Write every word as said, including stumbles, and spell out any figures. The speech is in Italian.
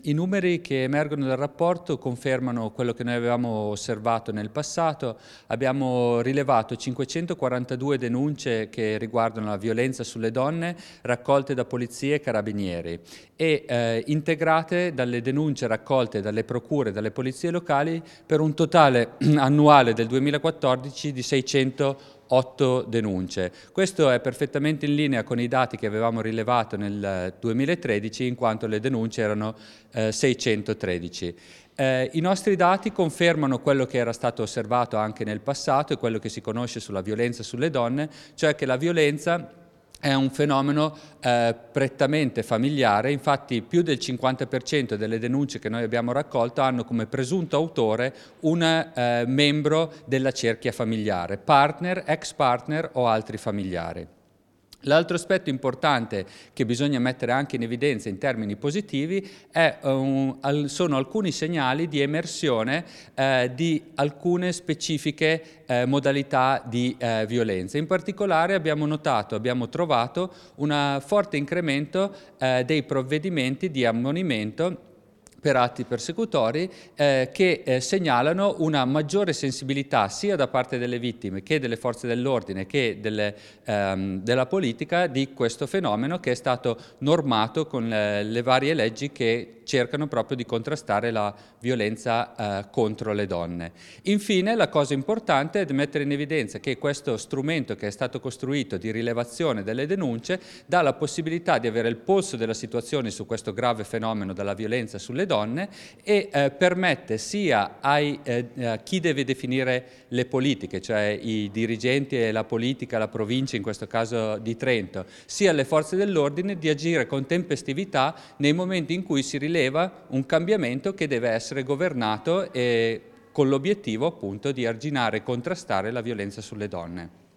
I numeri che emergono dal rapporto confermano quello che noi avevamo osservato nel passato. Abbiamo rilevato cinquecentoquarantadue denunce che riguardano la violenza sulle donne raccolte da polizie e carabinieri e eh, integrate dalle denunce raccolte dalle procure e dalle polizie locali per un totale annuale del duemilaquattordici di seicentotto denunce. Questo è perfettamente in linea con i dati che avevamo rilevato nel duemilatredici, in quanto le denunce erano eh, seicentotredici. Eh, I nostri dati confermano quello che era stato osservato anche nel passato e quello che si conosce sulla violenza sulle donne, cioè che la violenza è un fenomeno eh, prettamente familiare. Infatti più del cinquanta per cento delle denunce che noi abbiamo raccolto hanno come presunto autore un eh, membro della cerchia familiare, partner, ex partner o altri familiari. L'altro aspetto importante che bisogna mettere anche in evidenza in termini positivi è, um, al, sono alcuni segnali di emersione eh, di alcune specifiche eh, modalità di eh, violenza. In particolare abbiamo notato, abbiamo trovato un forte incremento eh, dei provvedimenti di ammonimento per atti persecutori eh, che eh, segnalano una maggiore sensibilità sia da parte delle vittime che delle forze dell'ordine che delle, ehm, della politica di questo fenomeno, che è stato normato con le, le varie leggi che cercano proprio di contrastare la violenza eh, contro le donne. Infine, la cosa importante è mettere in evidenza che questo strumento che è stato costruito di rilevazione delle denunce dà la possibilità di avere il polso della situazione su questo grave fenomeno della violenza sulle donne e eh, permette sia ai, eh, a chi deve definire le politiche, cioè i dirigenti e la politica, la provincia, in questo caso di Trento, sia alle forze dell'ordine di agire con tempestività nei momenti in cui si rileva un cambiamento che deve essere governato e con l'obiettivo appunto di arginare e contrastare la violenza sulle donne.